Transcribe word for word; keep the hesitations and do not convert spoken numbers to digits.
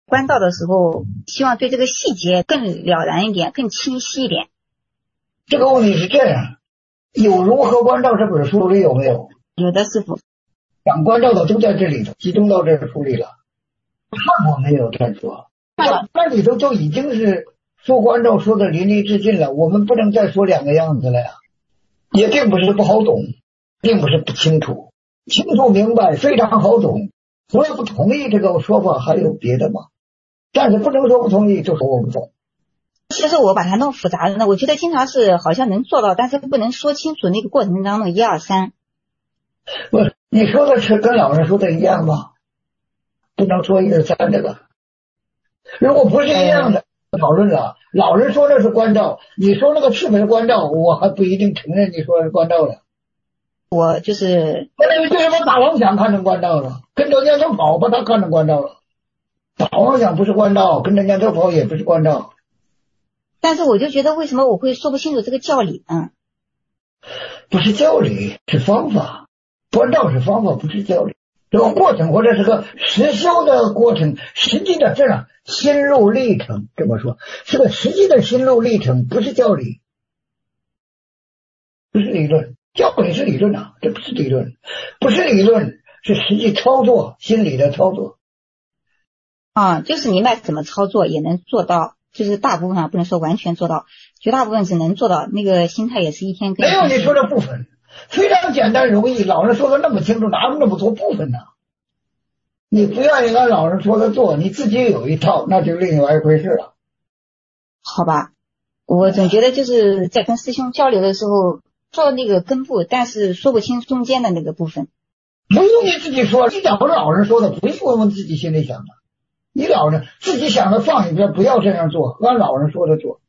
关照的时候，希望对这个细节更了然一点，更清晰一点。 这个问题是这样，有如何关照这本书里有没有？ 有的师傅。 讲关照的都在这里头，集中到这书里了。看过没有？这说，那里头就已经是说关照说的淋漓尽致了，我们不能再说两个样子了呀。也并不是不好懂，并不是不清楚，清楚明白，非常好懂。除了不同意这个说法，还有别的吗？但是不能说不同意，就说我不懂。 其实我把它弄复杂了呢，我觉得经常是好像能做到，但是不能说清楚那个过程当中一二三。 不，你说的是跟老人说的一样吗？不能说一二三这个。如果不是一样的，讨论了。老人说的是关照，你说那个是不是关照，我还不一定承认你说的是关照了。 我就是那你为什么打妄想看成关照了？跟着念头跑把他看成关照了。打妄想不是关照，跟着念头跑也不是关照。 但是我就觉得为什么我会说不清楚这个教理呢？ 不是教理，是方法。关照是方法，不是教理。这个过程或者是个实修的过程，实际的这样心路历程，这么说是个实际的心路历程，不是教理，不是理论。教理是理论啊，这不是理论，不是理论，是实际操作，心理的操作。 啊，就是明白怎么操作也能做到，就是大部分啊不能说完全做到，绝大部分只能做到。那个心态也是一天跟一天。 没有你说的部分，非常简单容易，老人说的那么清楚，哪有那么多部分呢？你不愿意按老人说的做，你自己有一套，那就另外一回事了。 好吧，我总觉得就是在跟师兄交流的时候做那个根部，但是说不清中间的那个部分。 不用你自己说，你讲老人说的，不用问问自己心里想的。你老人自己想的放一边，不要这样做，按老人说的做。